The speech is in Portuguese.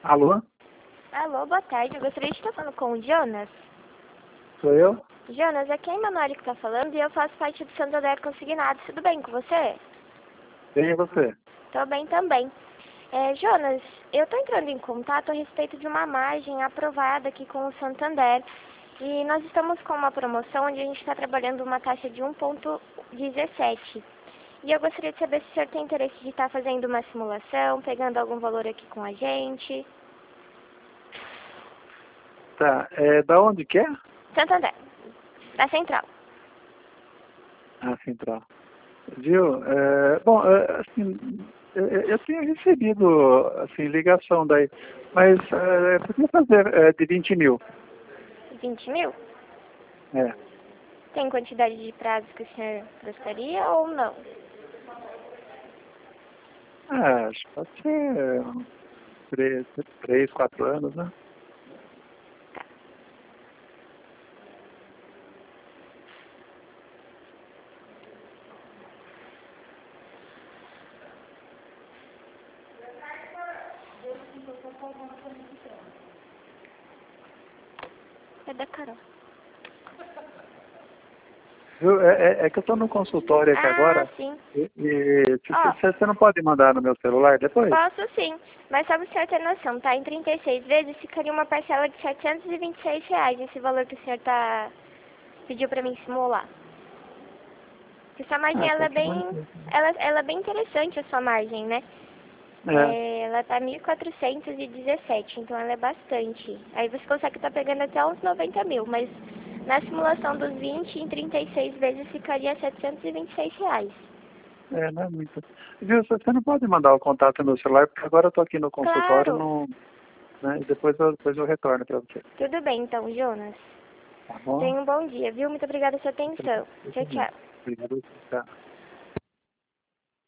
Alô? Alô, boa tarde. Eu gostaria de estar falando com o Jonas. Sou eu? Jonas, aqui é a Emanuele que está falando e eu faço parte do Santander Consignados. Tudo bem com você? Bem, e você? Tô bem também. Jonas, eu estou entrando em contato a respeito de uma margem aprovada aqui com o Santander. E nós estamos com uma promoção onde a gente está trabalhando uma taxa de 1,17. E eu gostaria de saber se o senhor tem interesse de estar fazendo uma simulação, pegando algum valor aqui com a gente. Tá, da onde que é? Santander, da Central. Ah, Central. Viu? Bom, assim, eu tenho recebido, assim, ligação daí, mas podia fazer de 20 mil. 20 mil? É. Tem quantidade de prazos que o senhor gostaria ou não? Acho que pode ser uns 3, 4 anos, né? É da Carol. Viu? É que eu estou no consultório aqui Ah, agora sim. e Ó, você não pode mandar no meu celular depois? posso sim. Mas só para o senhor ter noção, tá? Em 36 vezes ficaria uma parcela de R$ 726, esse valor que o senhor pediu para mim simular. Porque sua margem, Ah, ela tá é aqui bem, mais. ela é bem interessante, a sua margem, né? É. Ela tá 1.417, então ela é bastante. Aí você consegue estar pegando até uns 90 mil, mas na simulação dos 20 em 36 vezes ficaria R$ 726. Não é muito. Viu, você não pode mandar o contato no meu celular, porque agora eu estou aqui no consultório, Claro. não, né, e depois eu retorno para você. Tudo bem, então, Jonas. Tá bom? Tenha um bom dia, viu? Muito obrigada pela sua atenção. Tchau, tchau. Obrigado. Tá.